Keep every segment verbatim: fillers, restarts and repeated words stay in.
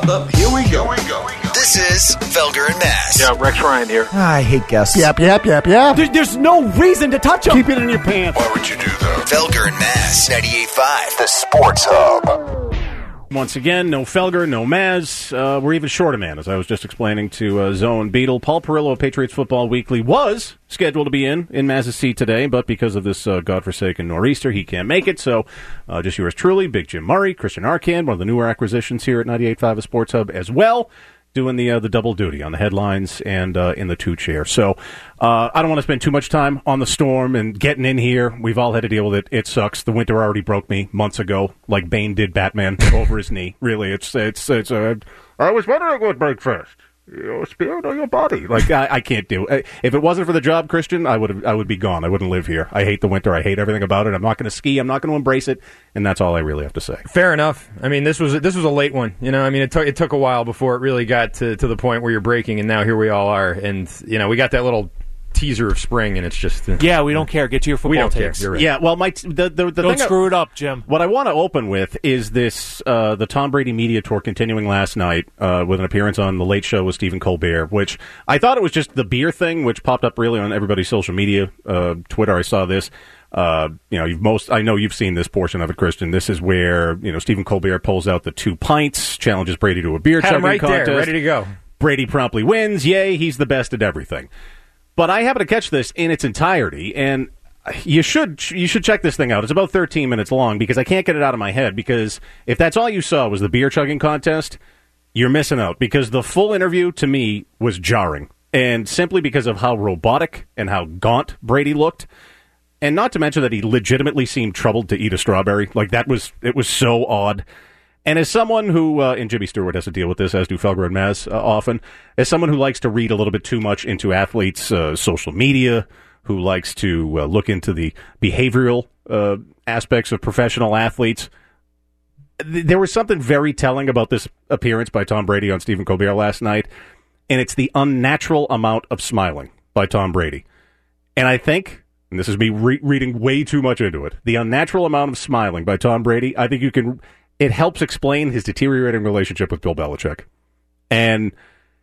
Roundup. Here we go. Here we go. This is Felger and Mazz. Yeah, Rex Ryan here. I hate guests. Yep, yep, yep, yep. There, there's no reason to touch them. Keep it in your pants. Why would you do that? Felger and Mazz, ninety-eight point five, The Sports Hub. Once again, no Felger, no Mazz. Uh, we're even short a man, as I was just explaining to uh, Zoe and Beetle. Paul Perillo of Patriots Football Weekly was scheduled to be in, in Mazz's seat today, but because of this uh, godforsaken nor'easter, he can't make it. So uh, just yours truly, Big Jim Murray, Christian Arcand, one of the newer acquisitions here at ninety-eight point five The Sports Hub as well, doing the uh, the double duty on the headlines and uh, in the two chair. So uh, I don't want to spend too much time on the storm and getting in here. We've all had to deal with it. It sucks. The winter already broke me months ago, like Bane did Batman over his knee. Really, it's it's it's. Uh, I was wondering what break first. Your spirit or your body? Like I, I can't do it. If it wasn't for the job, Christian, I would I would be gone. I wouldn't live here. I hate the winter. I hate everything about it. I'm not going to ski. I'm not going to embrace it. And that's all I really have to say. Fair enough. I mean, this was this was a late one. You know, I mean, it took it took a while before it really got to, to the point where you're breaking, and now here we all are. And you know, we got that little teaser of spring, and it's just uh, yeah, we don't care. Get to your football we don't takes. Care. You're right. Yeah, well, my t- the the, the don't thing screw I, it up, Jim. What I want to open with is this: uh, the Tom Brady media tour continuing last night uh, with an appearance on the Late Show with Stephen Colbert, which I thought it was just the beer thing, which popped up really on everybody's social media, uh, Twitter. I saw this. Uh, you know, you've most I know you've seen this portion of it, Christian. This is where you know Stephen Colbert pulls out the two pints, challenges Brady to a beer Had chugging him right contest. there, ready to go. Brady promptly wins. Yay, he's the best at everything. But I happen to catch this in its entirety, and you should you should check this thing out. It's about thirteen minutes long because I can't get it out of my head, because if that's all you saw was the beer chugging contest, you're missing out, because the full interview to me was jarring, and simply because of how robotic and how gaunt Brady looked, and not to mention that he legitimately seemed troubled to eat a strawberry. Like, that was it was so odd. And as someone who, uh, and Jimmy Stewart has to deal with this, as do Felger and Mazz uh, often, as someone who likes to read a little bit too much into athletes' uh, social media, who likes to uh, look into the behavioral uh, aspects of professional athletes, th- there was something very telling about this appearance by Tom Brady on Stephen Colbert last night, and it's the unnatural amount of smiling by Tom Brady. And I think, and this is me re- reading way too much into it, the unnatural amount of smiling by Tom Brady, I think you can... It helps explain his deteriorating relationship with Bill Belichick. And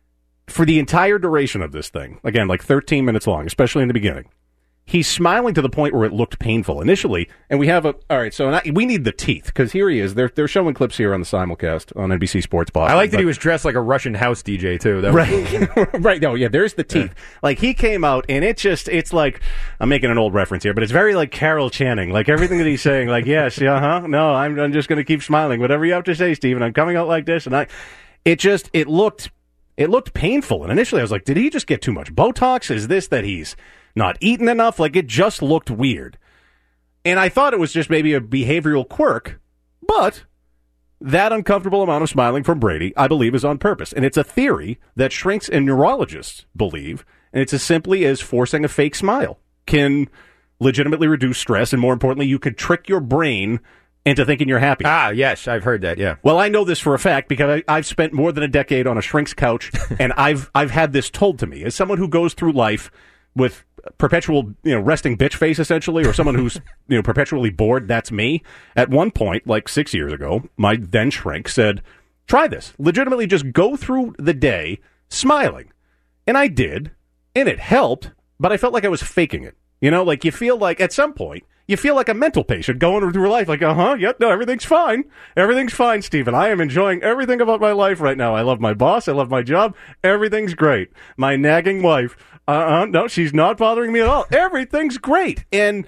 for the entire duration of this thing, again, like thirteen minutes long, especially in the beginning, he's smiling to the point where it looked painful initially. And we have a, all right, so we need the teeth, because here he is. They're, they're showing clips here on the simulcast on N B C Sports Boston. I like that but, he was dressed like a Russian house D J, too. That right, right. No, yeah, there's the teeth. Yeah. Like, he came out, and it just, it's like, I'm making an old reference here, but it's very like Carol Channing. Like, everything that he's saying, like, yes, yeah, huh, no, I'm, I'm just going to keep smiling. Whatever you have to say, Stephen, I'm coming out like this. And I, it just, it looked, it looked painful. And initially I was like, did he just get too much Botox? Is this that he's not eaten enough? Like, it just looked weird. And I thought it was just maybe a behavioral quirk, but that uncomfortable amount of smiling from Brady, I believe, is on purpose. And it's a theory that shrinks and neurologists believe, and it's as simply as forcing a fake smile can legitimately reduce stress, and more importantly, you could trick your brain into thinking you're happy. Ah, yes, I've heard that, yeah. Well, I know this for a fact because I, I've spent more than a decade on a shrink's couch, and I've I've had this told to me. As someone who goes through life with perpetual, you know, resting bitch face, essentially, or someone who's, you know, perpetually bored, that's me. At one point, like six years ago, my then shrink said, try this. Legitimately just go through the day smiling. And I did, and it helped, but I felt like I was faking it. You know, like you feel like at some point, you feel like a mental patient going through life like, uh-huh, yep, no, everything's fine. Everything's fine, Stephen. I am enjoying everything about my life right now. I love my boss. I love my job. Everything's great. My nagging wife, uh-uh, no, she's not bothering me at all. Everything's great. And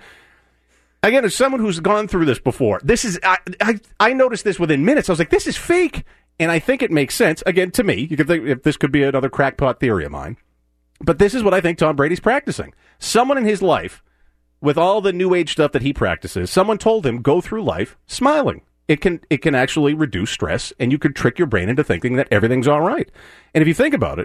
again, as someone who's gone through this before, this is, I, I, I noticed this within minutes. I was like, this is fake. And I think it makes sense, again, to me. You could think if this could be another crackpot theory of mine. But this is what I think Tom Brady's practicing. Someone in his life, with all the new age stuff that he practices, someone told him, go through life smiling. It can it can actually reduce stress, and you could trick your brain into thinking that everything's all right. And if you think about it,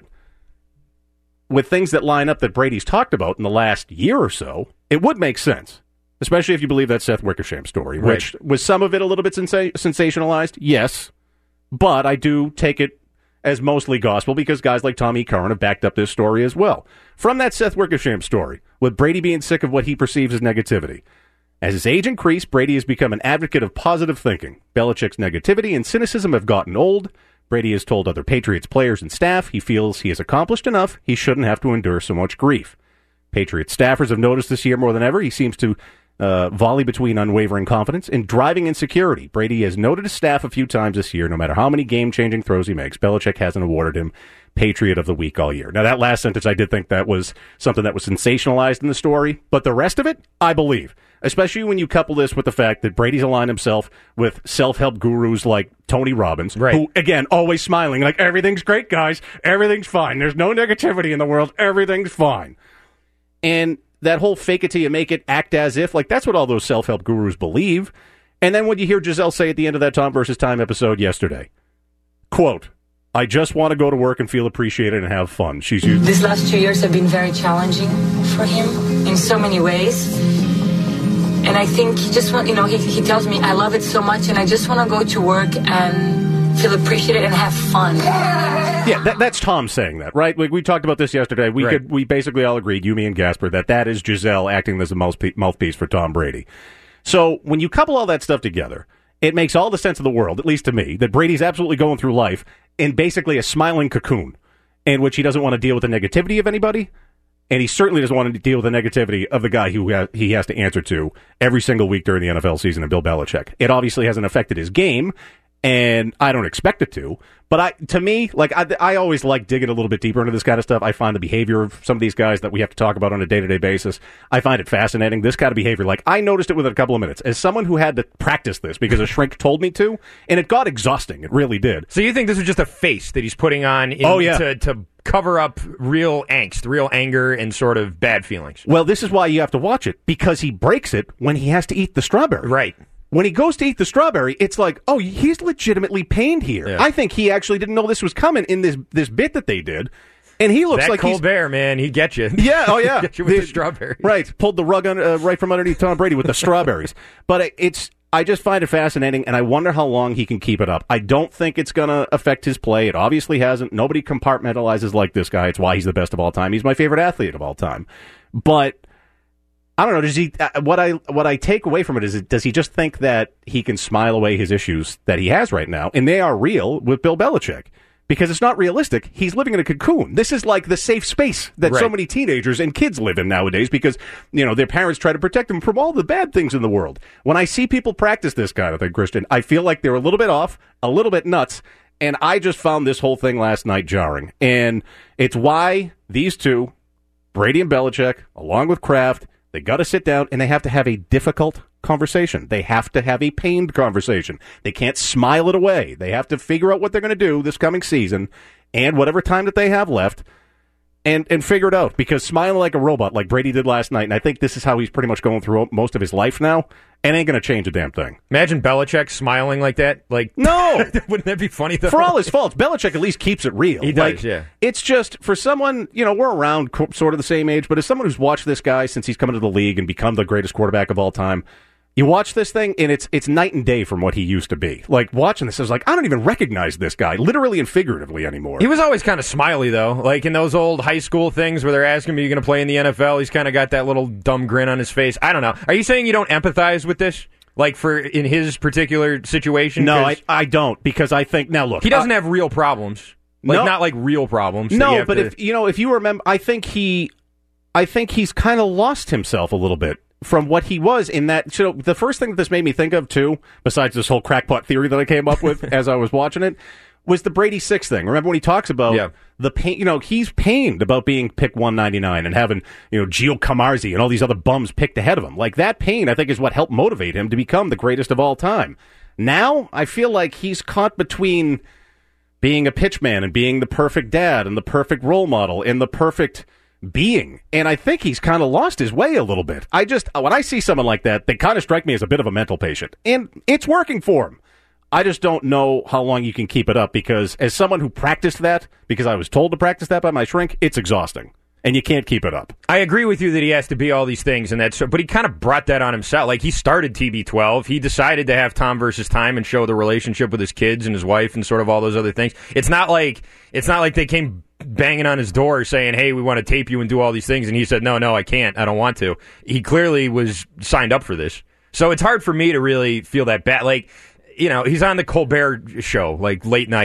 with things that line up that Brady's talked about in the last year or so, it would make sense, especially if you believe that Seth Wickersham story, right. Which was some of it a little bit sensa- sensationalized, yes, but I do take it as mostly gospel because guys like Tommy Curran have backed up this story as well. From that Seth Wickersham story, with Brady being sick of what he perceives as negativity. As his age increased, Brady has become an advocate of positive thinking. Belichick's negativity and cynicism have gotten old. Brady has told other Patriots players and staff he feels he has accomplished enough. He shouldn't have to endure so much grief. Patriots staffers have noticed this year more than ever. He seems to uh, volley between unwavering confidence and driving insecurity. Brady has noted his staff a few times this year. No matter how many game-changing throws he makes, Belichick hasn't awarded him Patriot of the Week all year. Now, that last sentence, I did think that was something that was sensationalized in the story, but the rest of it, I believe. Especially when you couple this with the fact that Brady's aligned himself with self-help gurus like Tony Robbins, right. who, again, always smiling, like, everything's great, guys, everything's fine, there's no negativity in the world, everything's fine. And that whole fake it till you make it, act as if, like, that's what all those self-help gurus believe. And then what you hear Gisele say at the end of that Tom versus Time episode yesterday, quote, I just want to go to work and feel appreciated and have fun. She's used. These last two years have been very challenging for him in so many ways. And I think he just want, you know, he, he tells me, I love it so much and I just want to go to work and feel appreciated and have fun. Yeah, that, that's Tom saying that, right? We, we talked about this yesterday. We right. could, we basically all agreed, you, me, and Gasper, that that is Gisele acting as a mouthpiece, mouthpiece for Tom Brady. So when you couple all that stuff together, it makes all the sense of the world, at least to me, that Brady's absolutely going through life in basically a smiling cocoon in which he doesn't want to deal with the negativity of anybody, and he certainly doesn't want to deal with the negativity of the guy who ha- he has to answer to every single week during the N F L season, and Bill Belichick. It obviously hasn't affected his game, and I don't expect it to. But I, to me, like I, I always like digging a little bit deeper into this kind of stuff. I find the behavior of some of these guys that we have to talk about on a day-to-day basis, I find it fascinating. This kind of behavior, like I noticed it within a couple of minutes. As someone who had to practice this because a shrink told me to, and it got exhausting. It really did. So you think this is just a face that he's putting on in, oh, yeah. to, to cover up real angst, real anger, and sort of bad feelings? Well, this is why you have to watch it, because he breaks it when he has to eat the strawberry. Right. When he goes to eat the strawberry, it's like, oh, he's legitimately pained here. Yeah. I think he actually didn't know this was coming in this this bit that they did. And he looks that like he's... Colbert, man, he'd get you. Yeah, oh yeah. Get you with the, the strawberries. Right, pulled the rug on, uh, right from underneath Tom Brady with the strawberries. But it, it's... I just find it fascinating, and I wonder how long he can keep it up. I don't think it's going to affect his play. It obviously hasn't. Nobody compartmentalizes like this guy. It's why he's the best of all time. He's my favorite athlete of all time. But... I don't know. Does he? Uh, what I what I take away from it is, does he just think that he can smile away his issues that he has right now, and they are real with Bill Belichick? Because it's not realistic. He's living in a cocoon. This is like the safe space that right. so many teenagers and kids live in nowadays, because you know their parents try to protect them from all the bad things in the world. When I see people practice this kind of thing, Christian, I feel like they're a little bit off, a little bit nuts, and I just found this whole thing last night jarring. And it's why these two, Brady and Belichick, along with Kraft, they got to sit down and they have to have a difficult conversation. They have to have a pained conversation. They can't smile it away. They have to figure out what they're going to do this coming season and whatever time that they have left and, and figure it out. Because smiling like a robot like Brady did last night, and I think this is how he's pretty much going through most of his life now, it ain't going to change a damn thing. Imagine Belichick smiling like that. Like, no! Wouldn't that be funny, though? For all his faults, Belichick at least keeps it real. He like, does, yeah. It's just, for someone, you know, we're around co- sort of the same age, but as someone who's watched this guy since he's come into the league and become the greatest quarterback of all time, you watch this thing, and it's it's night and day from what he used to be. Like, watching this, I was like, I don't even recognize this guy, literally and figuratively, anymore. He was always kind of smiley, though. Like, in those old high school things where they're asking him, are you going to play in the N F L? He's kind of got that little dumb grin on his face. I don't know. Are you saying you don't empathize with this? Like, for in his particular situation? No, I, I don't, because I think, now look. He doesn't uh, have real problems. Like, no, not like real problems. No, but to... if, you know, if you remember, I think he, I think he's kind of lost himself a little bit from what he was in that. So the first thing that this made me think of, too, besides this whole crackpot theory that I came up with as I was watching it, was the Brady Six thing. Remember when he talks about yeah. the pain? You know, he's pained about being picked one ninety-nine and having, you know, Gio Camarzi and all these other bums picked ahead of him. Like, that pain, I think, is what helped motivate him to become the greatest of all time. Now, I feel like he's caught between being a pitchman and being the perfect dad and the perfect role model and the perfect being. And I think he's kind of lost his way a little bit. I just, when I see someone like that, they kind of strike me as a bit of a mental patient. And it's working for him. I just don't know how long you can keep it up, because as someone who practiced that, because I was told to practice that by my shrink, it's exhausting. And you can't keep it up. I agree with you that he has to be all these things, and that's, but he kind of brought that on himself. Like, he started T B twelve. He decided to have Tom versus Time and show the relationship with his kids and his wife and sort of all those other things. It's not like it's not like they came banging on his door saying, hey, we want to tape you and do all these things, and he said, no, no, I can't. I don't want to. He clearly was signed up for this. So it's hard for me to really feel that bad. Like, you know, he's on the Colbert show, like late night,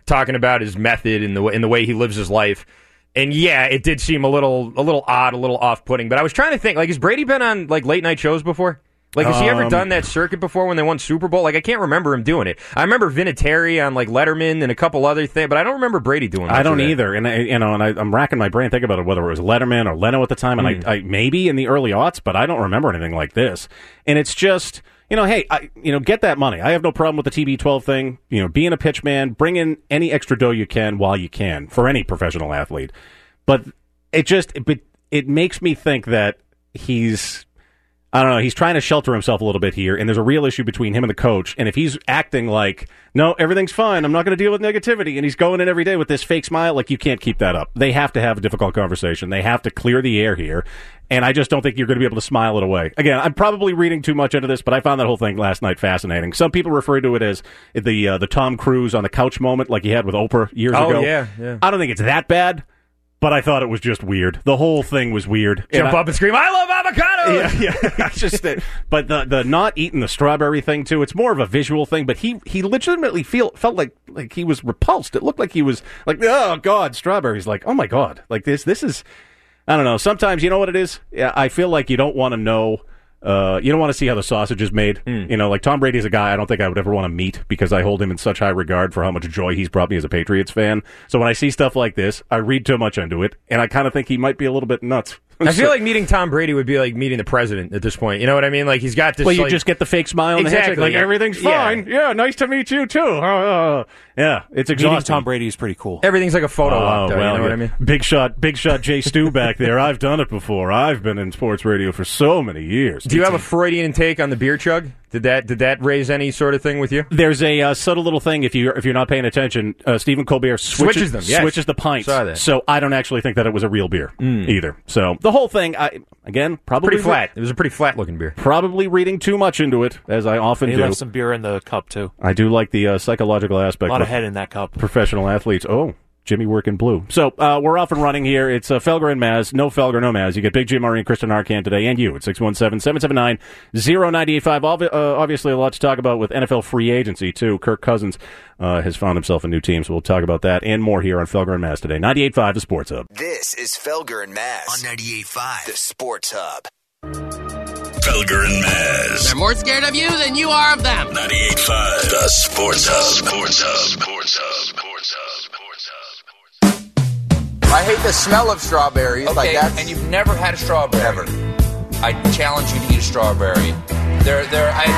talking about his method and the way, in the way he lives his life. And yeah, it did seem a little a little odd, a little off-putting. But I was trying to think, like, has Brady been on like late night shows before? Like, has he ever Um, done that circuit before when they won Super Bowl? Like, I can't remember him doing it. I remember Vinatieri on, like, Letterman and a couple other things, but I don't remember Brady doing that. I don't either, and I, you know, and I, I'm racking my brain thinking about it, whether it was Letterman or Leno at the time, and Mm. I, I maybe in the early aughts, but I don't remember anything like this. And it's just, you know, hey, I, you know, get that money. I have no problem with the T B twelve thing. You know, being a pitch man, bring in any extra dough you can while you can for any professional athlete. But it just, it, it makes me think that he's. I don't know, he's trying to shelter himself a little bit here, and there's a real issue between him and the coach, and if he's acting like, no, everything's fine, I'm not going to deal with negativity, and he's going in every day with this fake smile, like, you can't keep that up. They have to have a difficult conversation. They have to clear the air here, and I just don't think you're going to be able to smile it away. Again, I'm probably reading too much into this, but I found that whole thing last night fascinating. Some people refer to it as the uh, the Tom Cruise on the couch moment, like he had with Oprah years oh, ago. yeah, yeah. I don't think it's that bad. But I thought it was just weird. The whole thing was weird. Jump and I, up and scream, I love avocado! Yeah, yeah. It's just that, but the the not eating the strawberry thing too. It's more of a visual thing. But he he legitimately feel felt like like he was repulsed. It looked like he was like, oh God, strawberries. Like, oh my God, like this this is. I don't know. Sometimes you know what it is. Yeah, I feel like you don't want to know. Uh, you don't want to see how the sausage is made. Mm. You know, like Tom Brady is a guy I don't think I would ever want to meet because I hold him in such high regard for how much joy he's brought me as a Patriots fan. So when I see stuff like this, I read too much into it, and I kind of think he might be a little bit nuts. I feel like meeting Tom Brady would be like meeting the president at this point. You know what I mean? Like, he's got this. Well, you like, just get the fake smile and exactly. the handshake, like everything's fine. Yeah. yeah, nice to meet you too. Uh, uh, yeah, it's exhausting. Meeting Tom Brady is pretty cool. Everything's like a photo oh, op, though, well, you know yeah. what I mean? Big shot, big shot Jay Stu back there. I've done it before. I've been in sports radio for so many years. Do you have a Freudian take on the beer chug? Did that did that raise any sort of thing with you? There's a uh, subtle little thing if you if you're not paying attention. Uh, Stephen Colbert switches, switches them, yes. switches the pints. Saw that. So I don't actually think that it was a real beer mm. either. So the whole thing, I, again, probably pretty flat. It was a pretty flat looking beer. Probably reading too much into it, as I often he do. left some beer in the cup too. I do like the uh, psychological aspect. A lot of of head in that cup. Professional athletes. Oh. Jimmy working blue. So uh, we're off and running here. It's uh, Felger and Maz. No Felger, no Maz. You get Big Jim Murray and Kristen Arcand today, and you at six one seven, seven seven nine, zero nine eight five. Ob- uh, obviously, a lot to talk about with N F L free agency, too. Kirk Cousins uh, has found himself a new team, so we'll talk about that and more here on Felger and Maz today. ninety-eight point five, The Sports Hub. This is Felger and Maz on ninety-eight point five, The Sports Hub. Felger and Maz. They're more scared of you than you are of them. ninety-eight point five, The Sports Hub. Sports Hub. Sports Hub. Sports Hub. I hate the smell of strawberries. Okay, like that. and you've never had a strawberry. Never. I challenge you to eat a strawberry. They're, they're, I,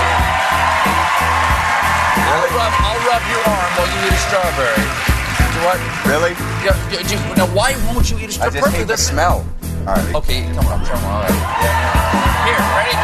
I'll, rub, I'll rub your arm while you eat a strawberry. What? Really? Yeah, yeah, just, now, why won't you eat a strawberry? I just hate the smell. All right. Okay, come on, come on. All right. Yeah. Here, ready?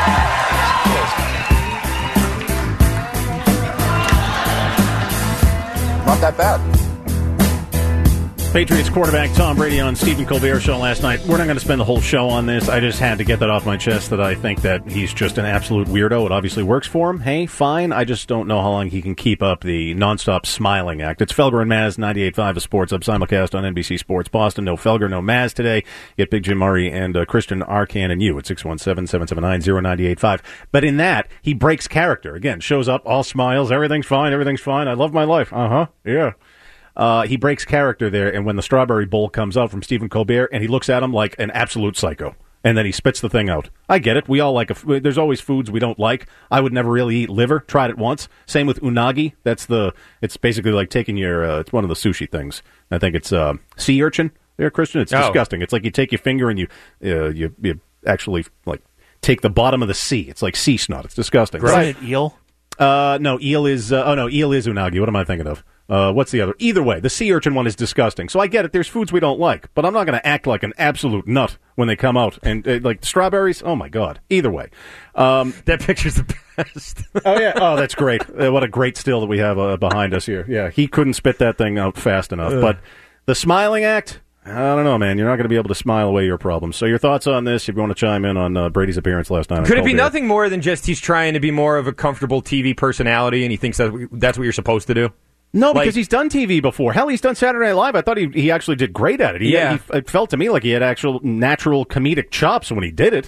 Not that bad. Patriots quarterback Tom Brady on Stephen Colbert show last night. We're not going to spend the whole show on this. I just had to get that off my chest that I think that he's just an absolute weirdo. It obviously works for him. Hey, fine. I just don't know how long he can keep up the nonstop smiling act. It's Felger and Maz, ninety-eight point five of Sports Up, simulcast on N B C Sports Boston. No Felger, no Maz today. Get Big Jim Murray and uh, Christian Arcand and you at six one seven, seven seven nine, zero nine eight five. But in that, he breaks character. Again, shows up, all smiles, everything's fine, everything's fine. I love my life. Uh-huh, yeah. Uh, he breaks character there, and when the strawberry bowl comes out from Stephen Colbert, and he looks at him like an absolute psycho, and then he spits the thing out. I get it. We all like a, there's always foods we don't like. I would never really eat liver. Tried it once. Same with unagi. That's the. It's basically like taking your. Uh, it's one of the sushi things. I think it's uh, sea urchin. There, Christian. It's oh. disgusting. It's like you take your finger and you, uh, you, you actually like take the bottom of the sea. It's like sea snot. It's disgusting. Isn't it eel? Uh, no, eel is. Uh, oh no, eel is unagi. What am I thinking of? Uh, what's the other? Either way, the sea urchin one is disgusting. So I get it. There's foods we don't like, but I'm not going to act like an absolute nut when they come out. And uh, like strawberries, oh my God. Either way, um, that picture's the best. oh yeah, oh that's great. Uh, what a great still that we have uh, behind us here. Yeah, he couldn't spit that thing out fast enough. Ugh. But the smiling act, I don't know, man. You're not going to be able to smile away your problems. So your thoughts on this? If you want to chime in on uh, Brady's appearance last night, could it be nothing more than just he's trying to be more of a comfortable T V personality, and he thinks that that's what you're supposed to do? No, like, because he's done T V before. Hell, he's done Saturday Night Live. I thought he he actually did great at it. He, yeah. he, it felt to me like he had actual natural comedic chops when he did it.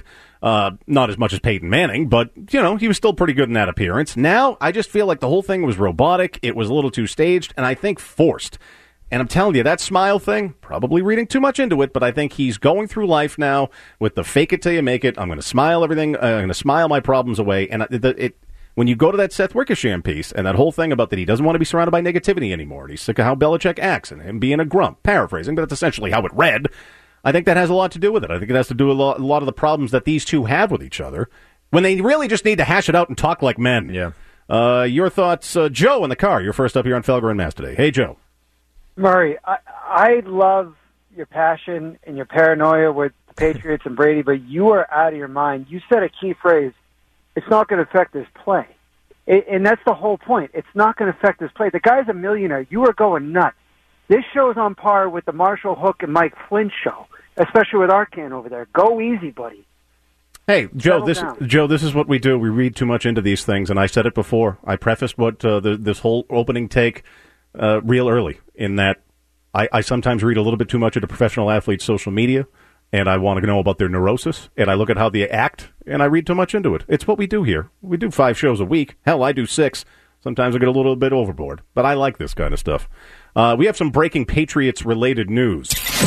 Uh, not as much as Peyton Manning, but, you know, he was still pretty good in that appearance. Now, I just feel like the whole thing was robotic. It was a little too staged, and I think forced. And I'm telling you, that smile thing, probably reading too much into it, but I think he's going through life now with the fake it till you make it. I'm going to smile everything. Uh, I'm going to smile my problems away. And it, it, when you go to that Seth Wickersham piece and that whole thing about that he doesn't want to be surrounded by negativity anymore, and he's sick of how Belichick acts and him being a grump, paraphrasing, but that's essentially how it read. I think that has a lot to do with it. I think it has to do with a lot, a lot of the problems that these two have with each other when they really just need to hash it out and talk like men. Yeah. Uh, your thoughts, uh, Joe in the car. You're first up here on Felger and Mass today. Hey, Joe. Murray, I, I love your passion and your paranoia with the Patriots and Brady, but you are out of your mind. You said a key phrase, it's not going to affect this play. It, and that's the whole point. It's not going to affect this play. The guy's a millionaire. You are going nuts. This show's on par with the Marshall Hook and Mike Flynn show, especially with Arcan over there. Go easy, buddy. Hey, Joe, Settle this down. Joe, this is what we do. We read too much into these things, and I said it before. I prefaced what uh, the, this whole opening take uh, real early in that I, I sometimes read a little bit too much into professional athletes' social media, and I want to know about their neurosis, and I look at how they act, and I read too much into it. It's what we do here. We do five shows a week. Hell, I do six. Sometimes I get a little bit overboard, but I like this kind of stuff. Uh, we have some breaking Patriots-related news.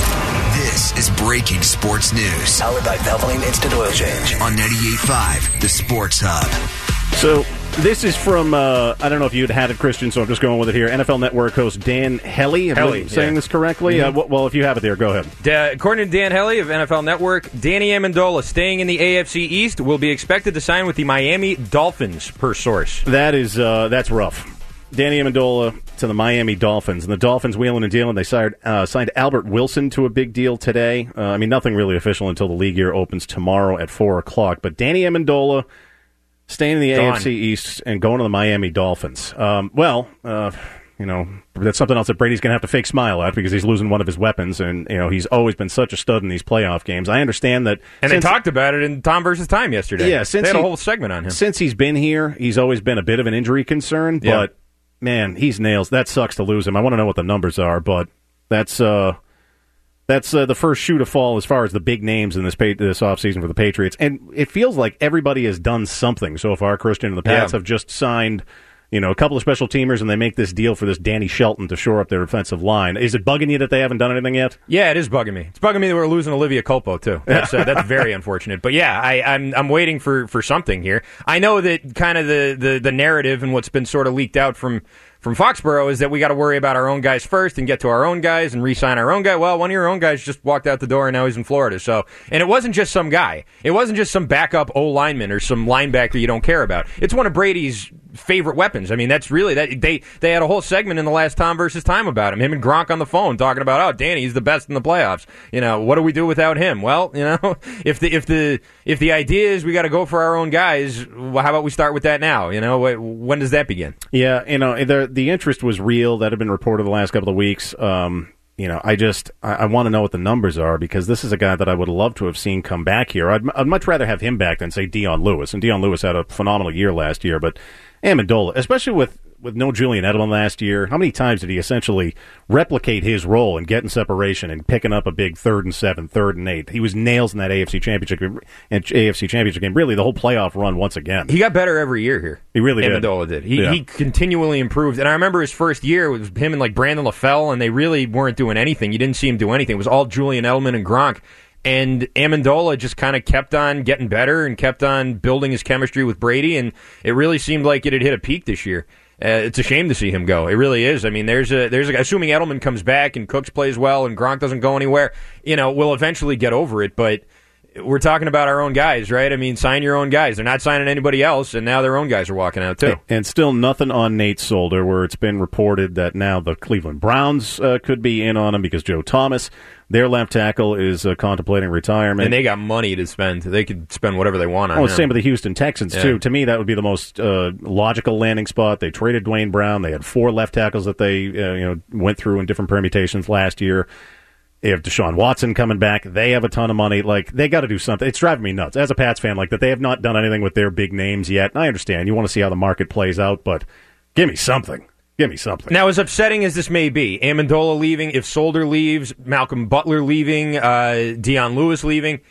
This is Breaking Sports News. Powered by Valvoline Instant Oil Change. On ninety-eight point five, The Sports Hub. So, this is from, uh, I don't know if you'd had it, Christian, so I'm just going with it here. N F L Network host Dan Hellie. Am I saying yeah. this correctly? Mm-hmm. Uh, well, if you have it there, go ahead. Da- according to Dan Hellie of N F L Network, Danny Amendola, staying in the A F C East, will be expected to sign with the Miami Dolphins, per source. That is, uh, that's rough. Danny Amendola to the Miami Dolphins. And the Dolphins wheeling and dealing. They signed, uh, signed Albert Wilson to a big deal today. Uh, I mean, nothing really official until the league year opens tomorrow at four o'clock. But Danny Amendola staying in the Gone. A F C East and going to the Miami Dolphins. Um, well, uh, you know, that's something else that Brady's going to have to fake smile at because he's losing one of his weapons. And, you know, he's always been such a stud in these playoff games. I understand that. And since, they talked about it in Tom versus Time yesterday. Yeah, since they had he, a whole segment on him. Since he's been here, he's always been a bit of an injury concern. Yeah. But, man, he's nails. That sucks to lose him. I want to know what the numbers are, but that's uh, that's uh, the first shoe to fall as far as the big names in this pa- this offseason for the Patriots. And it feels like everybody has done something so far. Christian and the Pats Yeah. have just signed, you know, a couple of special teamers, and they make this deal for this Danny Shelton to shore up their offensive line. Is it bugging you that they haven't done anything yet? Yeah, it is bugging me. It's bugging me that we're losing Olivia Culpo too. That's uh, that's very unfortunate. But yeah, I, I'm I'm waiting for, for something here. I know that kind of the, the, the narrative and what's been sort of leaked out from. From Foxborough is that we got to worry about our own guys first and get to our own guys and re-sign our own guy. Well, one of your own guys just walked out the door and now he's in Florida. So, and it wasn't just some guy. It wasn't just some backup O lineman or some linebacker you don't care about. It's one of Brady's favorite weapons. I mean, that's really that they they had a whole segment in the last Tom versus Time about him. Him and Gronk on the phone talking about, oh, Danny, he's the best in the playoffs. You know, what do we do without him? Well, you know, if the if the if the idea is we got to go for our own guys, well, how about we start with that now? You know, when does that begin? Yeah, you know, the the interest was real. That had been reported the last couple of weeks. Um, you know, I just I, I want to know what the numbers are because this is a guy that I would love to have seen come back here. I'd, I'd much rather have him back than say Dion Lewis. And Dion Lewis had a phenomenal year last year, but Amendola, especially with. With no Julian Edelman last year, how many times did he essentially replicate his role and get in separation and picking up a big third and seven, third and eight? He was nails in that A F C Championship and A F C Championship game. Really, the whole playoff run once again. He got better every year here. He really did. Amendola did. He, yeah. he continually improved. And I remember his first year it was him and like Brandon LaFell, and they really weren't doing anything. You didn't see him do anything. It was all Julian Edelman and Gronk. And Amendola just kind of kept on getting better and kept on building his chemistry with Brady, and it really seemed like it had hit a peak this year. Uh, it's a shame to see him go. It really is. I mean, there's a there's a, assuming Edelman comes back and Cooks plays well and Gronk doesn't go anywhere, you know, we'll eventually get over it. But we're talking about our own guys, right? I mean, sign your own guys. They're not signing anybody else, and now their own guys are walking out too. And still nothing on Nate Solder, where it's been reported that now the Cleveland Browns uh, could be in on him because Joe Thomas, their left tackle, is uh, contemplating retirement. And they got money to spend. They could spend whatever they want on Oh, him. same with the Houston Texans, yeah. too. To me, that would be the most uh, logical landing spot. They traded Dwayne Brown. They had four left tackles that they uh, you know went through in different permutations last year. They have Deshaun Watson coming back. They have a ton of money. Like, they got to do something. It's driving me nuts. As a Pats fan, like that, they have not done anything with their big names yet. And I understand. You want to see how the market plays out, but give me something. Give me something. Now, as upsetting as this may be, Amendola leaving, if Solder leaves, Malcolm Butler leaving, uh, Dion Lewis leaving,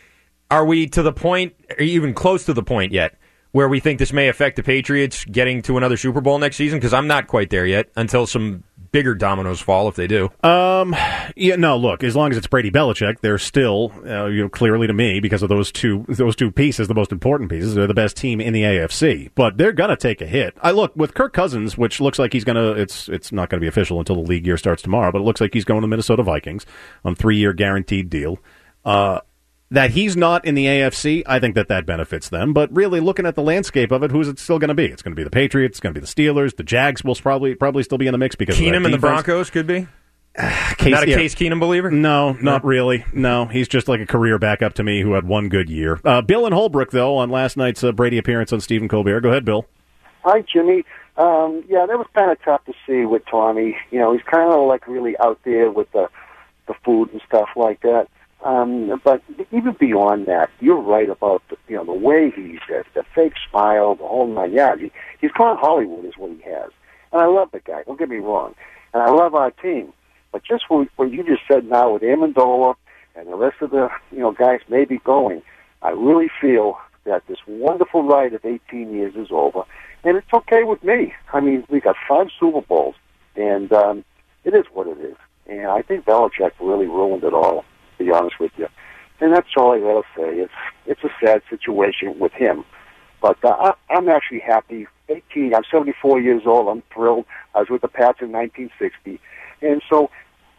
are we to the point, or even close to the point yet, where we think this may affect the Patriots getting to another Super Bowl next season? Because I'm not quite there yet until some bigger dominoes fall, if they do. Um, yeah, no. Look, as long as it's Brady Belichick, they're still, uh, you know, clearly to me, because of those two, those two pieces, the most important pieces, they're the best team in the A F C. But they're gonna take a hit. I look with Kirk Cousins, which looks like he's gonna. It's it's not gonna be official until the league year starts tomorrow, but it looks like he's going to the Minnesota Vikings on a three-year guaranteed deal. Uh. That he's not in the A F C, I think that that benefits them. But really, looking at the landscape of it, who's it still going to be? It's going to be the Patriots. It's going to be the Steelers. The Jags will probably probably still be in the mix because Keenum of and the defense. Broncos could be. Case, not a yeah. Case Keenum believer? No, not really. No, he's just like a career backup to me who had one good year. Uh, Bill in Holbrook, though, on last night's uh, Brady appearance on Stephen Colbert. Go ahead, Bill. Hi, Jimmy. Um, yeah, that was kind of tough to see with Tommy. You know, he's kind of like really out there with the the food and stuff like that. Um, but even beyond that, you're right about the, you know the way he's uh, the fake smile, the whole nine yards. He, he's gone Hollywood is what he has, and I love the guy. Don't get me wrong, and I love our team. But just what, what you just said now with Amendola and the rest of the you know guys maybe going, I really feel that this wonderful ride of eighteen years is over, and it's okay with me. I mean, we got five Super Bowls, and um, it is what it is. And I think Belichick really ruined it all, to be honest with you. And that's all I gotta say. It's it's a sad situation with him. But uh, I, I'm actually happy. eighteen, I'm seventy-four years old. I'm thrilled. I was with the Pats in nineteen sixty. And so,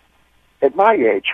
at my age,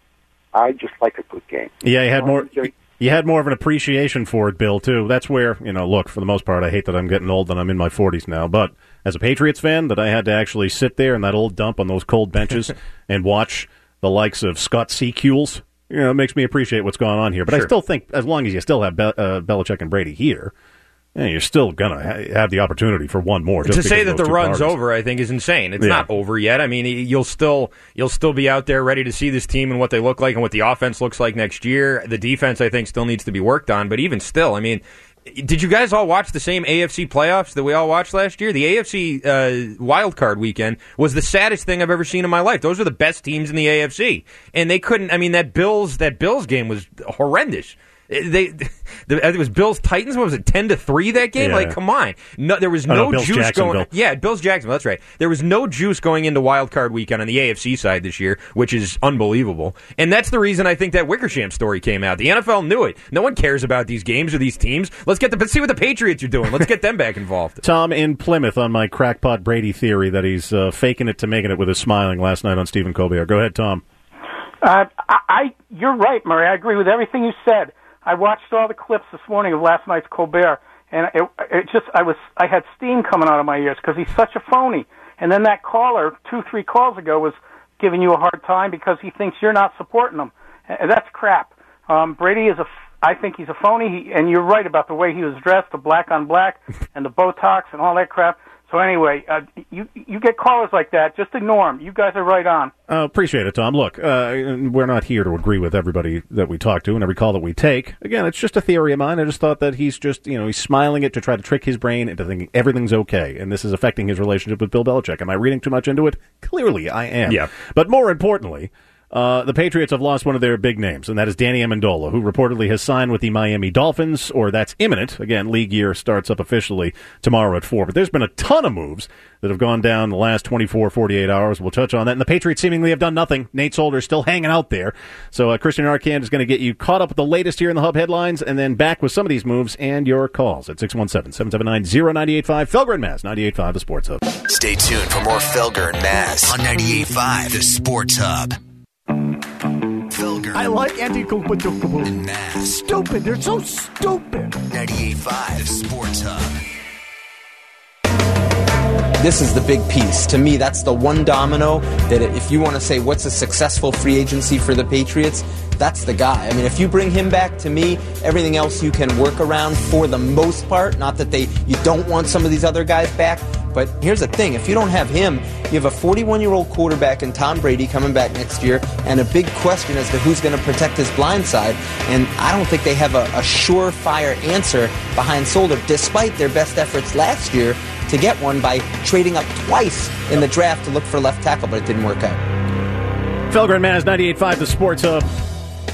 I just like a good game. Yeah, you had more... You had more of an appreciation for it, Bill, too. That's where, you know, look, for the most part, I hate that I'm getting old and I'm in my forties now. But as a Patriots fan, that I had to actually sit there in that old dump on those cold benches and watch the likes of Scott Secules, you know, it makes me appreciate what's going on here. But Sure. I still think as long as you still have Be- uh, Belichick and Brady here, yeah, you're still going to ha- have the opportunity for one more. Just to say because that of the those two run's parties. over, I think, is insane. It's Yeah. not over yet. I mean, you'll still you'll still be out there ready to see this team and what they look like and what the offense looks like next year. The defense, I think, still needs to be worked on. But even still, I mean, did you guys all watch the same A F C playoffs that we all watched last year? The A F C uh, wild card weekend was the saddest thing I've ever seen in my life. Those were the best teams in the A F C, and they couldn't. I mean, that Bills that Bills game was horrendous. They, the, it was Bills Titans. What was it, ten to three that game? Yeah. Like, come on, no, there was Oh, no no, Bills juice going. Jacksonville. Yeah, Bills Jacksonville. That's right. There was no juice going into Wild Card Weekend on the A F C side this year, which is unbelievable. And that's the reason I think that Wickersham story came out. The N F L knew it. No one cares about these games or these teams. Let's get the let's see what the Patriots are doing. Let's get them back involved. Tom in Plymouth on my crackpot Brady theory that he's uh, faking it to making it with his smiling last night on Stephen Colbert. Go ahead, Tom. Uh, I, I, you're right, Murray. I agree with everything you said. I watched all the clips this morning of last night's Colbert, and it, it just, I was, I had steam coming out of my ears because he's such a phony. And then that caller, two, three calls ago, was giving you a hard time because he thinks you're not supporting him. And that's crap. Um, Brady is a, I think he's a phony, he, and you're right about the way he was dressed, the black on black, and the Botox and all that crap. So anyway, uh, you you get callers like that, just ignore them. You guys are right on. Uh, appreciate it, Tom. Look, uh, we're not here to agree with everybody that we talk to and every call that we take. Again, it's just a theory of mine. I just thought that he's just, you know, he's smiling it to try to trick his brain into thinking everything's okay, and this is affecting his relationship with Bill Belichick. Am I reading too much into it? Clearly, I am. Yeah. But more importantly, Uh, the Patriots have lost one of their big names, and that is Danny Amendola, who reportedly has signed with the Miami Dolphins, or that's imminent. Again, league year starts up officially tomorrow at four. But there's been a ton of moves that have gone down the last twenty-four, forty-eight hours. We'll touch on that. And the Patriots seemingly have done nothing. Nate Solder is still hanging out there. So uh, Christian Arcand is going to get you caught up with the latest here in the Hub headlines, and then back with some of these moves and your calls at six one seven, seven seven nine, zero nine eight five. Felger and Maz, ninety-eight point five, The Sports Hub. Stay tuned for more Felger and Maz on ninety-eight point five, The Sports Hub. Felger. I like anti-compatible. And Maz. Stupid. They're so stupid. ninety-eight point five, The Sports Hub. This is the big piece. To me, that's the one domino that if you want to say what's a successful free agency for the Patriots, that's the guy. I mean, if you bring him back, to me, everything else you can work around for the most part. Not that they you don't want some of these other guys back, but here's the thing. If you don't have him, you have a forty-one-year-old quarterback in Tom Brady coming back next year, and a big question as to who's going to protect his blind side. And I don't think they have a, a surefire answer behind Solder, despite their best efforts last year to get one by trading up twice in the draft to look for left tackle, but it didn't work out. Felger and Maz, ninety-eight point five, The Sports Hub.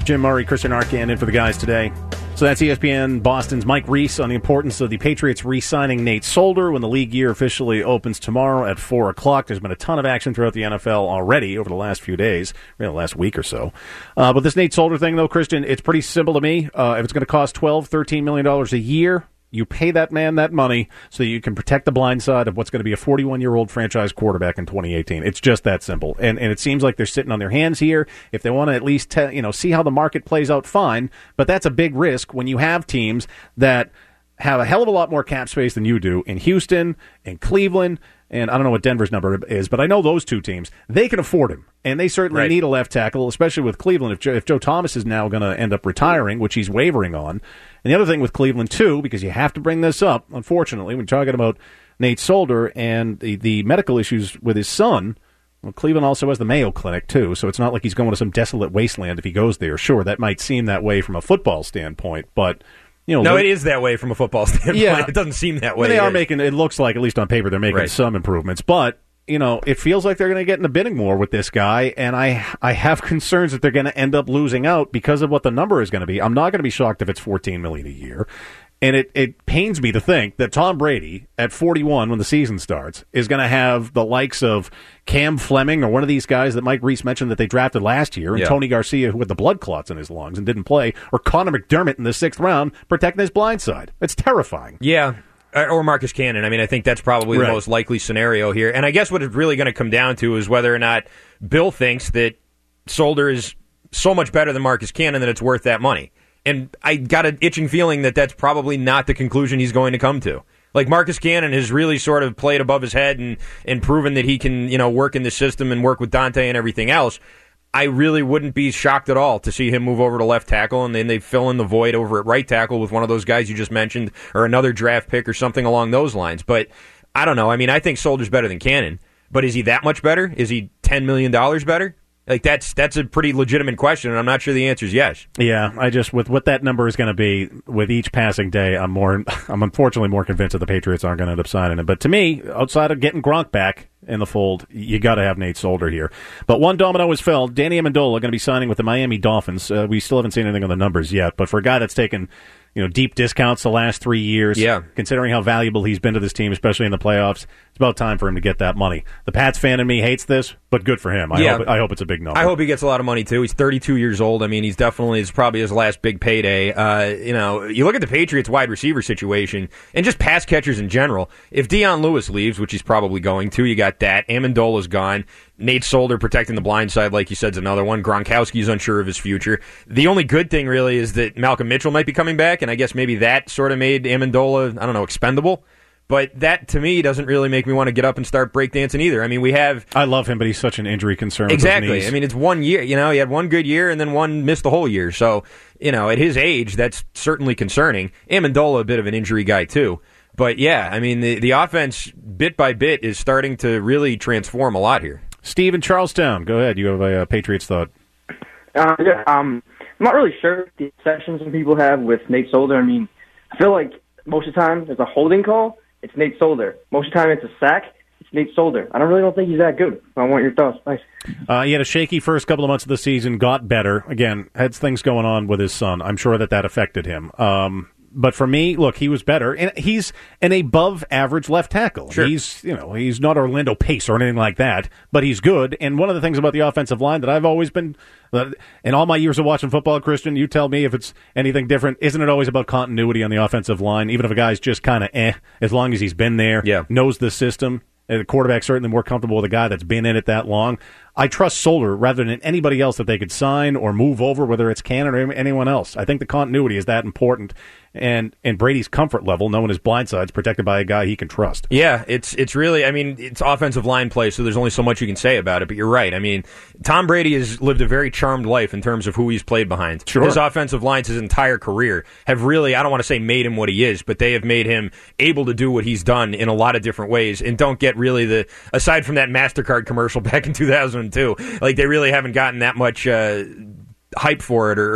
Jim Murray, Christian Arcand in for the guys today. So that's E S P N Boston's Mike Reese on the importance of the Patriots re-signing Nate Solder when the league year officially opens tomorrow at four o'clock. There's been a ton of action throughout the N F L already over the last few days, really the last week or so. Uh, but this Nate Solder thing, though, Christian, it's pretty simple to me. Uh, if it's going to cost twelve, thirteen million dollars a year, you pay that man that money so that you can protect the blind side of what's going to be a forty-one-year-old franchise quarterback in twenty eighteen. It's just that simple. And and it seems like they're sitting on their hands here. If they want to at least te- you know see how the market plays out, fine. But that's a big risk when you have teams that have a hell of a lot more cap space than you do in Houston, in Cleveland, and I don't know what Denver's number is, but I know those two teams. They can afford him, and they certainly Right. need a left tackle, especially with Cleveland. If Joe, if Joe Thomas is now going to end up retiring, which he's wavering on. And the other thing with Cleveland, too, because you have to bring this up, unfortunately, when you're talking about Nate Solder and the, the medical issues with his son, well, Cleveland also has the Mayo Clinic, too, so it's not like he's going to some desolate wasteland if he goes there. Sure, that might seem that way from a football standpoint, but... You know, no, look, it is that way from a football standpoint. Yeah. It doesn't seem that I mean, way. they are making, it looks like, at least on paper, they're making Right. some improvements. But, you know, it feels like they're going to get in the bidding war with this guy, and I I have concerns that they're going to end up losing out because of what the number is going to be. I'm not going to be shocked if it's fourteen million dollars a year. And it, it pains me to think that Tom Brady, at forty-one when the season starts, is going to have the likes of Cam Fleming or one of these guys that Mike Reese mentioned that they drafted last year, and Yeah. Tony Garcia, who had the blood clots in his lungs and didn't play, or Connor McDermott in the sixth round protecting his blind side. It's terrifying. Yeah. Or Marcus Cannon. I mean, I think that's probably Right. the most likely scenario here. And I guess what it's really going to come down to is whether or not Bill thinks that Solder is so much better than Marcus Cannon that it's worth that money. And I got an itching feeling that that's probably not the conclusion he's going to come to. Like, Marcus Cannon has really sort of played above his head and, and proven that he can, you know, work in the system and work with Dante and everything else. I really wouldn't be shocked at all to see him move over to left tackle, and then they fill in the void over at right tackle with one of those guys you just mentioned, or another draft pick or something along those lines. But I don't know. I mean, I think Solder's better than Cannon, but is he that much better? Is he ten million dollars better? Like, that's that's a pretty legitimate question, and I'm not sure the answer is yes. Yeah, I just, with what that number is going to be with each passing day, I'm more, I'm unfortunately more convinced that the Patriots aren't going to end up signing him. But to me, outside of getting Gronk back in the fold, you got to have Nate Solder here. But one domino is fell. Danny Amendola going to be signing with the Miami Dolphins. Uh, we still haven't seen anything on the numbers yet, but for a guy that's taken, you know, deep discounts the last three years, yeah. considering how valuable he's been to this team, especially in the playoffs, it's about time for him to get that money. The Pats fan in me hates this, but good for him. I, Yeah. hope, I hope it's a big number. I hope he gets a lot of money, too. He's thirty-two years old. I mean, he's definitely, it's probably his last big payday. Uh, you know, you look at the Patriots wide receiver situation and just pass catchers in general. If Deion Lewis leaves, which he's probably going to, you got that. Amendola's gone. Nate Solder protecting the blind side, like you said, is another one. Gronkowski's unsure of his future. The only good thing, really, is that Malcolm Mitchell might be coming back, and I guess maybe that sort of made Amendola, I don't know, expendable. But that, to me, doesn't really make me want to get up and start breakdancing either. I mean, we have... I love him, but he's such an injury concern. Exactly. With his knees. I mean, it's one year. You know, he had one good year and then one missed the whole year. So, you know, at his age, that's certainly concerning. Amendola, a bit of an injury guy, too. But, yeah, I mean, the, the offense, bit by bit, is starting to really transform a lot here. Steve in Charlestown, go ahead. You have a uh, Patriots thought. Uh, yeah, um, I'm not really sure the exceptions some people have with Nate Solder. I mean, I feel like most of the time there's a holding call, it's Nate Solder. Most of the time it's a sack, it's Nate Solder. I don't really don't think he's that good. I want your thoughts. Nice. Uh, he had a shaky first couple of months of the season, got better. Again, had things going on with his son. I'm sure that that affected him. Um, but for me, look, he was better, and he's an above-average left tackle. Sure. He's, you know, he's not Orlando Pace or anything like that, but he's good. And one of the things about the offensive line that I've always been, uh, in all my years of watching football, Christian, you tell me if it's anything different. Isn't it always about continuity on the offensive line? Even if a guy's just kind of eh, as long as he's been there, yeah. knows the system. The quarterback's certainly more comfortable with a guy that's been in it that long. I trust Solder rather than anybody else that they could sign or move over, whether it's Cannon or anyone else. I think the continuity is that important, and and Brady's comfort level, knowing his blind side's protected by a guy he can trust. Yeah, it's it's really, I mean, it's offensive line play, so there's only so much you can say about it, but you're right. I mean, Tom Brady has lived a very charmed life in terms of who he's played behind. Sure. His offensive lines his entire career have really, I don't want to say made him what he is, but they have made him able to do what he's done in a lot of different ways, and don't get really the, aside from that MasterCard commercial back in two thousand two, like they really haven't gotten that much uh, hype for it or, or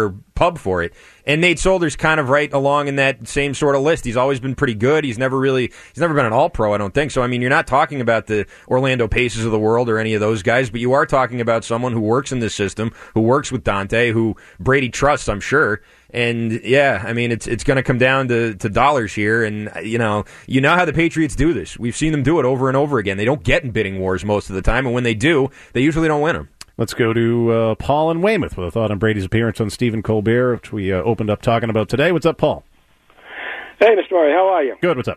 pub for it. And Nate Solder's kind of right along in that same sort of list. He's always been pretty good. He's never really, he's never been an all-pro, I don't think. So, I mean, you're not talking about the Orlando Paces of the world or any of those guys, but you are talking about someone who works in this system, who works with Dante, who Brady trusts, I'm sure. And, yeah, I mean, it's it's going to come down to, to dollars here. And, you know, you know how the Patriots do this. We've seen them do it over and over again. They don't get in bidding wars most of the time, and when they do, they usually don't win them. Let's go to uh, Paul in Weymouth with a thought on Brady's appearance on Stephen Colbert, which we uh, opened up talking about today. What's up, Paul? Hey, Mister Murray, how are you? Good, what's up?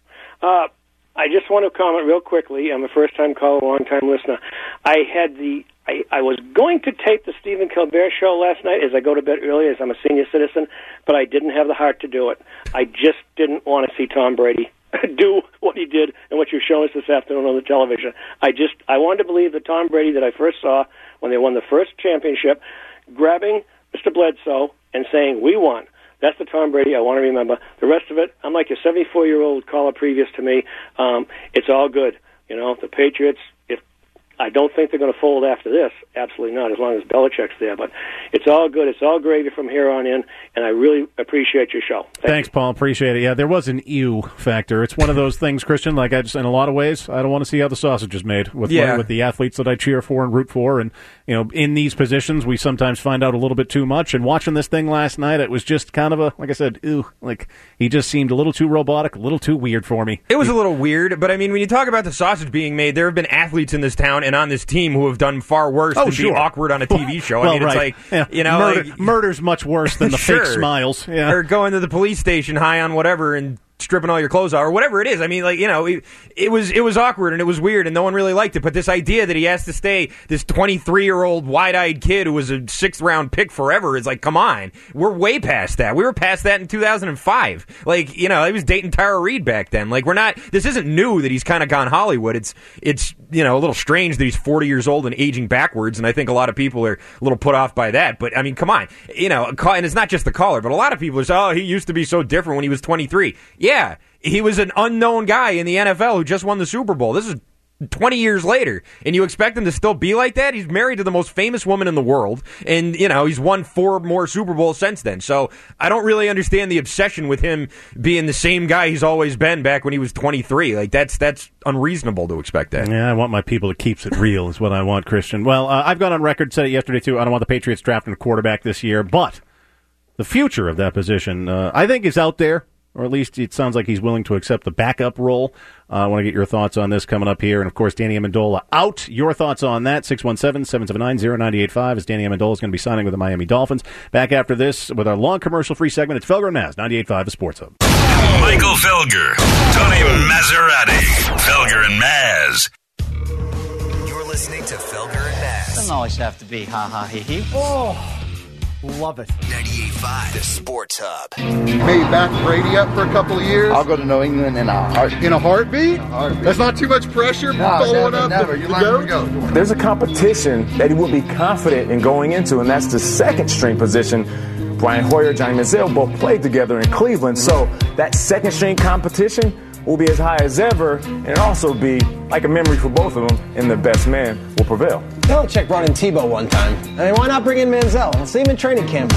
Uh, I just want to comment real quickly. I'm a first-time caller, long-time listener. I had the I, I was going to tape the Stephen Colbert show last night as I go to bed early, as I'm a senior citizen, but I didn't have the heart to do it. I just didn't want to see Tom Brady do what he did and what you're showing us this afternoon on the television. I just I wanted to believe the Tom Brady that I first saw when they won the first championship, grabbing Mister Bledsoe and saying, "We won." That's the Tom Brady I want to remember. The rest of it, I'm like a seventy-four-year-old caller previous to me. Um, it's all good. You know, the Patriots, if I don't think they're going to fold after this. Absolutely not, as long as Belichick's there. But it's all good. It's all gravy from here on in, and I really appreciate your show. Thank Thanks, you. Paul. Appreciate it. Yeah, there was an ew factor. It's one of those things, Christian, like I just, in a lot of ways, I don't want to see how the sausage is made with, Yeah. with the athletes that I cheer for and root for. And, you know, in these positions, we sometimes find out a little bit too much. And watching this thing last night, it was just kind of a, like I said, ew. Like, he just seemed a little too robotic, a little too weird for me. It was a little weird, but I mean, when you talk about the sausage being made, there have been athletes in this town and on this team who have done far worse Oh, than sure. be awkward on a T V show. Well, I mean, right. it's like, Yeah. you know, Murder, like, murder's much worse than the Sure. fake smiles. Yeah. or going to the police station high on whatever and stripping all your clothes out or whatever it is. I mean, like, you know, it, it was it was awkward and it was weird and no one really liked it. But this idea that he has to stay this twenty-three-year-old wide-eyed kid who was a sixth-round pick forever is like, come on. We're way past that. We were past that in two thousand five. Like, you know, he was dating Tara Reid back then. Like, we're not, this isn't new that he's kind of gone Hollywood. It's, it's, you know, a little strange that he's forty years old and aging backwards, and I think a lot of people are a little put off by that. But, I mean, come on. You know, and it's not just the caller, but a lot of people say, oh, he used to be so different when he was twenty-three. Yeah. He was an unknown guy in the N F L who just won the Super Bowl. This is twenty years later, and you expect him to still be like that? He's married to the most famous woman in the world, and, you know, he's won four more Super Bowls since then. So I don't really understand the obsession with him being the same guy he's always been back when he was twenty-three. Like, that's that's unreasonable to expect that. Yeah, I want my people that keeps it real is what I want, Christian. Well, uh, I've gone on record, said it yesterday, too. I don't want the Patriots drafting a quarterback this year, but the future of that position, uh, I think, is out there. Or at least it sounds like he's willing to accept the backup role. Uh, I want to get your thoughts on this coming up here. And, of course, Danny Amendola out. Your thoughts on that, six one seven, seven seven nine, zero nine eight five, as Danny Amendola is going to be signing with the Miami Dolphins. Back after this with our long commercial-free segment. It's Felger and Maz, ninety-eight point five, the Sports Hub. Michael Felger, Tony Maserati, Felger and Maz. You're listening to Felger and Maz. Doesn't always have to be ha-ha, he-he. Oh, love it. ninety-eight point five, the Sports Hub. Maybe back Brady up for a couple of years. I'll go to New England in a heartbeat. In a heartbeat? heartbeat. That's not too much pressure No, following never, up never. the, You're the not goat? gonna go. There's a competition that he would be confident in going into, and that's the second string position. Brian Hoyer, Johnny Manziel both played together in Cleveland, so that second string competition will be as high as ever, and it'll also be like a memory for both of them, and the best man will prevail. Belichick brought in Tebow one time. I mean, why not bring in Manziel? Let's see him in training camp.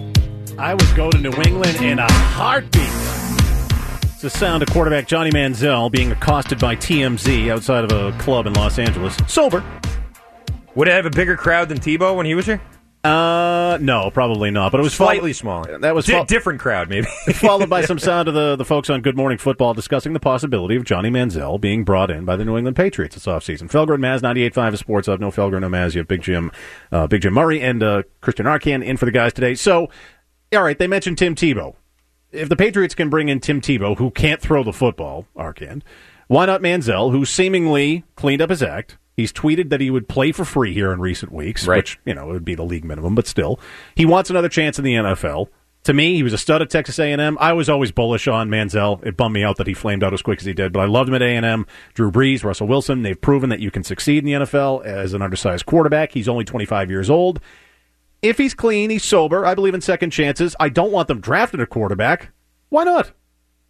I would go to New England in a heartbeat. It's the sound of quarterback Johnny Manziel being accosted by T M Z outside of a club in Los Angeles. Sober. Would it have a bigger crowd than Tebow when he was here? Uh, no, probably not. But it was slightly fo- smaller. That was Di- fo- different crowd, maybe. followed by some sound of the, the folks on Good Morning Football discussing the possibility of Johnny Manziel being brought in by the New England Patriots this offseason. Felger and Maz, ninety-eight point five is Sports Hub. No Felger, no Maz. You have Big Jim, uh, Big Jim Murray and uh, Christian Arcand in for the guys today. So, all right, they mentioned Tim Tebow. If the Patriots can bring in Tim Tebow, who can't throw the football, Arcand, why not Manziel, who seemingly cleaned up his act? He's tweeted that he would play for free here in recent weeks, right. which, you know, it would be the league minimum, but still. He wants another chance in the N F L. To me, he was a stud at Texas A and M. I was always bullish on Manziel. It bummed me out that he flamed out as quick as he did, but I loved him at A and M. Drew Brees, Russell Wilson, they've proven that you can succeed in the N F L as an undersized quarterback. He's only twenty-five years old. If he's clean, he's sober. I believe in second chances. I don't want them drafting a quarterback. Why not?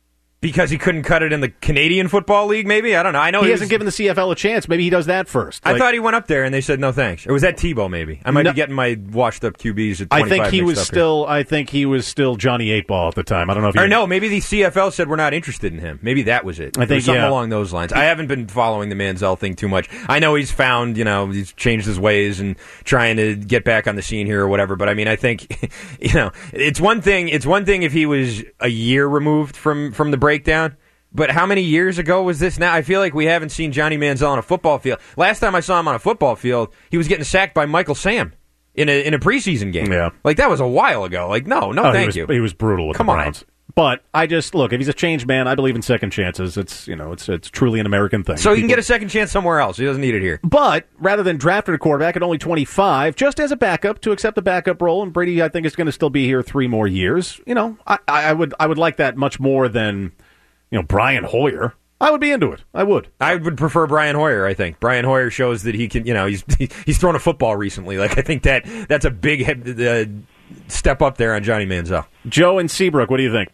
Because he couldn't cut it in the Canadian Football League, maybe? I don't know. I know he it hasn't was, given the C F L a chance. Maybe he does that first. I Like, thought he went up there and they said no thanks. Or was that Tebow, maybe? I might No. be getting my washed-up Q Bs at I twenty-five think he mixed was up still. I think he was still Johnny Eight Ball at the time. I don't know if you Or no, maybe the C F L said we're not interested in him. Maybe that was it. I It think, was something yeah. along those lines. I haven't been following the Manziel thing too much. I know he's found, you know, he's changed his ways and trying to get back on the scene here or whatever. But I mean, I think, you know, it's one thing. It's one thing if he was a year removed from from the breakdown. But how many years ago was this now? I feel like we haven't seen Johnny Manziel on a football field. Last time I saw him on a football field, he was getting sacked by Michael Sam in a in a preseason game. Yeah. Like, that was a while ago. Like, no, no, Oh, thank he was, you. He was brutal with Come the on. Browns. But I just look, if he's a changed man, I believe in second chances. It's you know, it's it's truly an American thing. So he can People- get a second chance somewhere else. He doesn't need it here. But rather than drafting a quarterback at only twenty-five, just as a backup to accept the backup role, and Brady, I think, is going to still be here three more years. You know, I, I would I would like that much more than you know Brian Hoyer. I would be into it. I would. I would prefer Brian Hoyer, I think. Brian Hoyer shows that he can, you know, he's he's thrown a football recently. Like, I think that that's a big uh, step up there on Johnny Manziel. Joe in Seabrook, what do you think?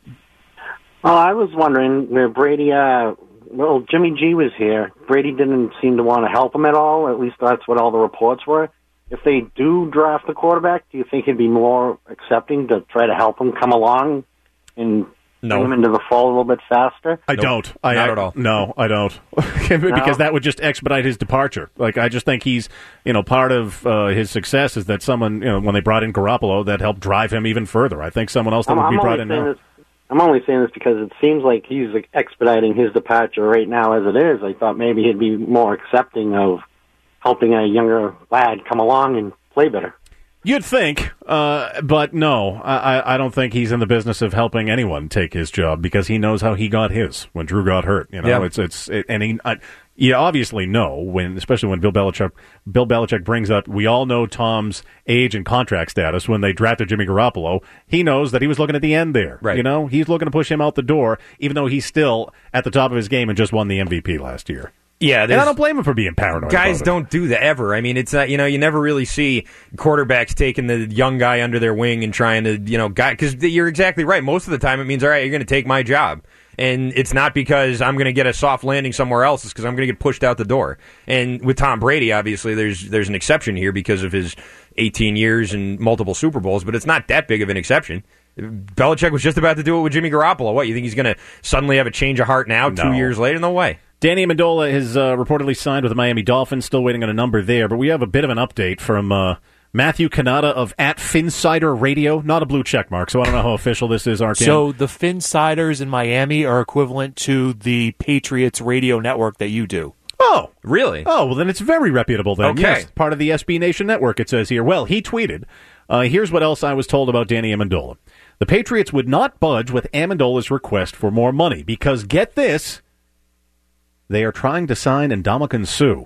Oh, I was wondering, where Brady, uh, well, Jimmy G was here. Brady didn't seem to want to help him at all. At least that's what all the reports were. If they do draft the quarterback, do you think he'd be more accepting to try to help him come along and No. bring him into the fold a little bit faster? I don't. I, Not I- at all. No, I don't. Because that would just expedite his departure. Like, I just think he's, you know, part of uh, his success is that someone, you know, when they brought in Garoppolo, that helped drive him even further. I think someone else that I'm, would I'm be brought only in saying now. this. I'm only saying this because it seems like he's like, expediting his departure right now as it is. I thought maybe he'd be more accepting of helping a younger lad come along and play better. You'd think, uh, but no, I, I- I don't think he's in the business of helping anyone take his job because he knows how he got his when Drew got hurt. You know, Yeah. it's it's it, and he, I, you obviously know when, especially when Bill Belichick, Bill Belichick brings up. We all know Tom's age and contract status. When they drafted Jimmy Garoppolo, he knows that he was looking at the end there. Right. You know, he's looking to push him out the door, even though he's still at the top of his game and just won the M V P last year. Yeah, and I don't blame him for being paranoid. Guys about it. don't do that ever. I mean, it's not, you know, you never really see quarterbacks taking the young guy under their wing and trying to, you know, guy, because you're exactly right. Most of the time it means, all right, you're going to take my job. And it's not because I'm going to get a soft landing somewhere else. It's because I'm going to get pushed out the door. And with Tom Brady, obviously, there's there's an exception here because of his eighteen years and multiple Super Bowls, but it's not that big of an exception. Belichick was just about to do it with Jimmy Garoppolo. What, you think he's going to suddenly have a change of heart now, two No. years later? No way. Danny Amendola has uh, reportedly signed with the Miami Dolphins. Still waiting on a number there, but we have a bit of an update from uh, Matthew Canada of at Finsider Radio. Not a blue check mark, so I don't know how official this is. Arcan. So the Finsiders in Miami are equivalent to the Patriots radio network that you do. Oh, really? Oh, well, then it's very reputable then. Okay. Yes, part of the S B Nation network, it says here. Well, he tweeted, uh, here's what else I was told about Danny Amendola. The Patriots would not budge with Amendola's request for more money because, get this, they are trying to sign Ndamukong Suh.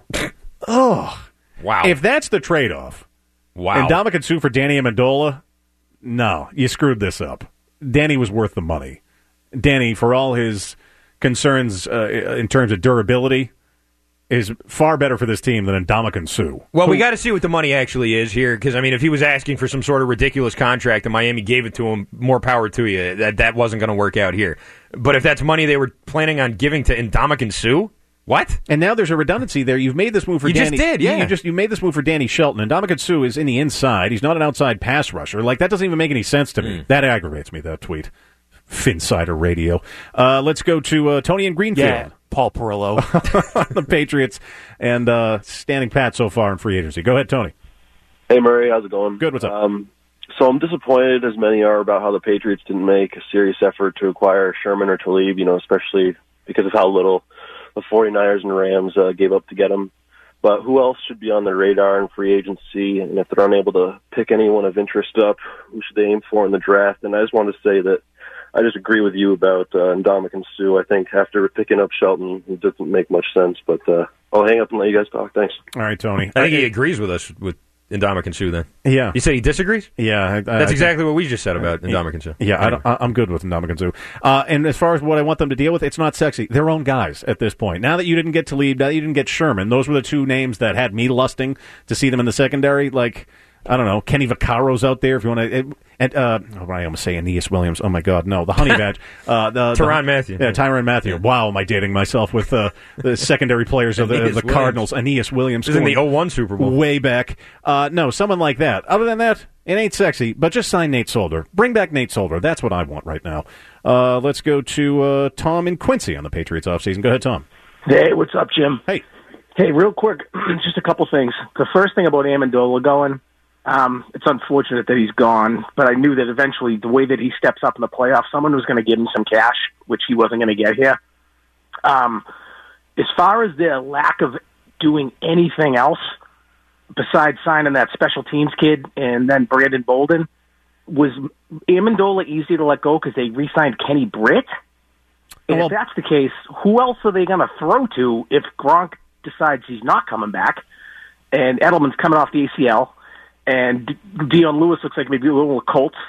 Oh. Wow. If that's the trade-off, wow. Ndamukong Suh for Danny Amendola, no, you screwed this up. Danny was worth the money. Danny, for all his concerns uh, in terms of durability, is far better for this team than Ndamukong Suh. Well, we got to see what the money actually is here, because I mean, if he was asking for some sort of ridiculous contract and Miami gave it to him, more power to you. That that wasn't going to work out here. But if that's money they were planning on giving to Ndamukong Suh, what? And now there's a redundancy there. You've made this move for You Danny. just did, you- yeah. You just you made this move for Danny Shelton, and Ndamukong Suh is in the inside. He's not an outside pass rusher. Like, that doesn't even make any sense to me. That aggravates me. That tweet. Finsider Radio. Uh, let's go to uh, Tony in Greenfield. Yeah, Paul Perillo. The Patriots and uh, standing pat so far in free agency. Go ahead, Tony. Hey, Murray, how's it going? Good, what's up? Um, so I'm disappointed, as many are, about how the Patriots didn't make a serious effort to acquire Sherman or Talib, you know, especially because of how little the 49ers and Rams uh, gave up to get him. But who else should be on their radar in free agency? And if they're unable to pick anyone of interest up, who should they aim for in the draft? And I just wanted to say that I just agree with you about uh, Ndamukong Suh. I think after picking up Shelton, it doesn't make much sense. But uh, I'll hang up and let you guys talk. Thanks. All right, Tony. I think he agrees with us with Ndamukong Suh then. Yeah. You say he disagrees? Yeah. I, I, That's I- exactly what we just said about Ndamukong Suh. Yeah, I don't, I- I'm good with Ndamukong Suh. Uh, and as far as what I want them to deal with, it's not sexy. Their own guys at this point. Now that you didn't get Talib, now that you didn't get Sherman, those were the two names that had me lusting to see them in the secondary. Like, I don't know. Kenny Vaccaro's out there if you want to. And uh, oh, I almost say Aeneas Williams. Oh my God, no, the Honey Badge. Uh, the, Tyrann the, Mathieu. Yeah, Tyrann Mathieu. Yeah. Wow, am I dating myself with uh, the secondary players of the, of the Cardinals? Aeneas Williams. This is in the oh one Super Bowl. Way back. Uh, no, someone like that. Other than that, it ain't sexy, but just sign Nate Solder. Bring back Nate Solder. That's what I want right now. Uh, let's go to uh, Tom in Quincy on the Patriots offseason. Go ahead, Tom. Hey, what's up, Jim? Hey. Hey, real quick, just a couple things. The first thing about Amendola going, um, it's unfortunate that he's gone, but I knew that eventually the way that he steps up in the playoffs, someone was going to give him some cash, which he wasn't going to get here. Um, as far as their lack of doing anything else besides signing that special teams kid and then Brandon Bolden, was Amendola easy to let go because they re-signed Kenny Britt? And well, if that's the case, who else are they going to throw to if Gronk decides he's not coming back, and Edelman's coming off the A C L, and Dion Lewis looks like maybe a little Colts.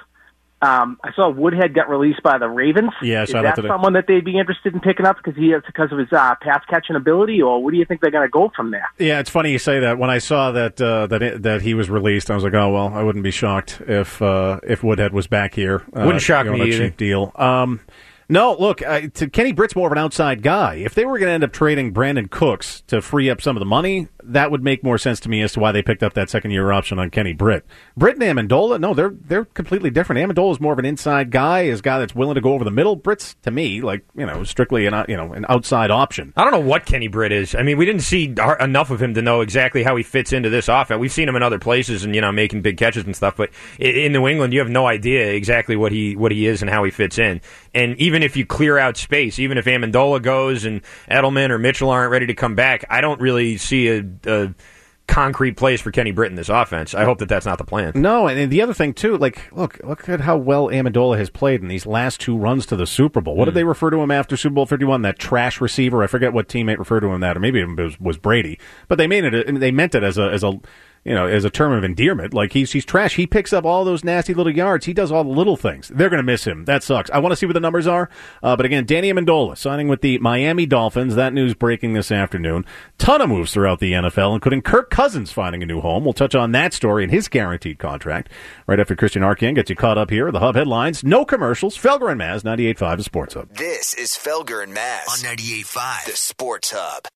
Um, I saw Woodhead got released by the Ravens. Yeah, I Is saw that that today. someone that they'd be interested in picking up because he has because of his uh, pass catching ability, or what do you think they're going to go from there? Yeah, it's funny you say that. When I saw that uh, that it, that he was released, I was like, oh well, I wouldn't be shocked if uh, if Woodhead was back here. Uh, Wouldn't shock you know, me on a either. cheap deal. Um, No, look, uh, to Kenny Britt's more of an outside guy. If they were going to end up trading Brandon Cooks to free up some of the money, that would make more sense to me as to why they picked up that second-year option on Kenny Britt. Britt and Amendola, no, they're they're completely different. Amendola's more of an inside guy, is a guy that's willing to go over the middle. Britt's, to me, like, you know, strictly an, you know, an outside option. I don't know what Kenny Britt is. I mean, we didn't see enough of him to know exactly how he fits into this offense. We've seen him in other places and, you know, making big catches and stuff, but in New England, you have no idea exactly what he what he is and how he fits in. And even if you clear out space, even if Amendola goes and Edelman or Mitchell aren't ready to come back, I don't really see a, a concrete place for Kenny Britt in this offense. I hope that that's not the plan. No, and the other thing, too, like, look look at how well Amendola has played in these last two runs to the Super Bowl. What mm. did they refer to him after Super Bowl fifty-one? That trash receiver? I forget what teammate referred to him that, or maybe it was, was Brady. But they made it. They meant it as a as a you know, as a term of endearment. Like, he's he's trash. He picks up all those nasty little yards. He does all the little things. They're going to miss him. That sucks. I want to see what the numbers are. Uh, but again, Danny Amendola signing with the Miami Dolphins. That news breaking this afternoon. Ton of moves throughout the N F L, including Kirk Cousins finding a new home. We'll touch on that story and his guaranteed contract right after Christian Arcand gets you caught up here. The Hub headlines. No commercials. Felger and Maz, ninety-eight point five, the Sports Hub. This is Felger and Maz on ninety-eight point five, the Sports Hub.